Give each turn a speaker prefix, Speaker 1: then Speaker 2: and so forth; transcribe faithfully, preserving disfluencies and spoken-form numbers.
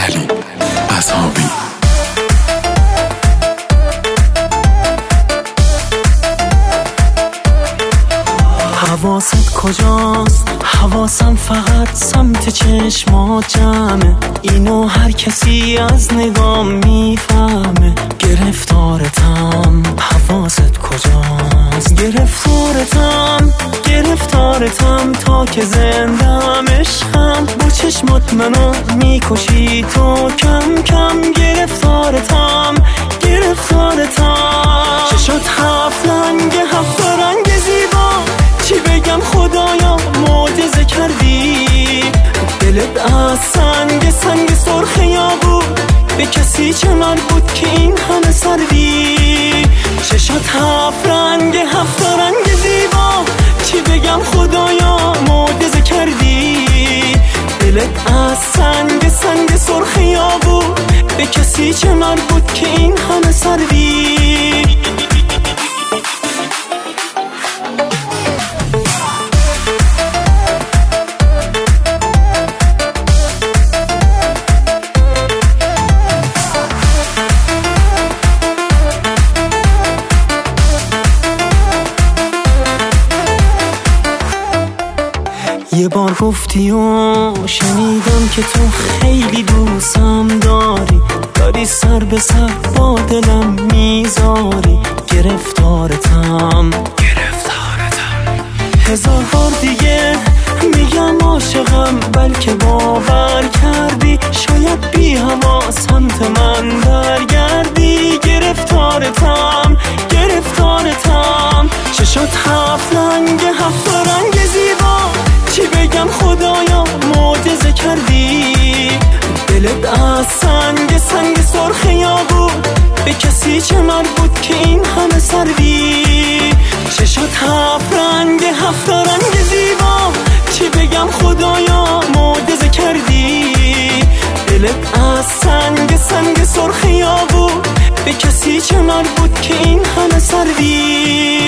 Speaker 1: علی اصحابی.
Speaker 2: حواست کجاست؟ حواسم فقط سمت چشمات جمعه، اینو هر کسی از نگام میفهمه. گرفتارتم، حواست کجاست؟ گرفتارتم گرفتارتم تا که زندم عشقم، با چشمات منو میکشی تو کم کم. گرفتارتم گرفتارتم چشات هفت رنگ هفت رنگ زیبا، چی بگم خدایا معجزه کردی. دلت از سنگ سنگ سرخیا بود، به کسی چه مربوط که این همه سردی. چشات هفت رنگ هفت رنگ زیبا، چی بگم خدایا معجزه کردی. دلت از سنگ سنگ سرخیا بود، به کسی چه مربوط که این همه سردی. یه بار گفتی و شنیدم که تو خیلی دوستم داری، داری سر به سر با دلم میذاری. گرفتارتم گرفتارتم هزار بار دیگه میگم عاشقم، بلکه باور کردی شاید بی هوا سمت من برگردی. گرفتارتم گرفتارتم چشات هفت رنگ هفت رنگ زیبا، چی بگم خدایا معجزه کردی. دلت از سنگ سنگ سرخیا بود، به کسی چه مربوط که این همه سردی. چشات هفت رنگ هفت رنگ زیبا، چی بگم خدایا معجزه کردی. دلت از سنگ سنگ سرخیا بود، به کسی چه مربوط که این همه سردی.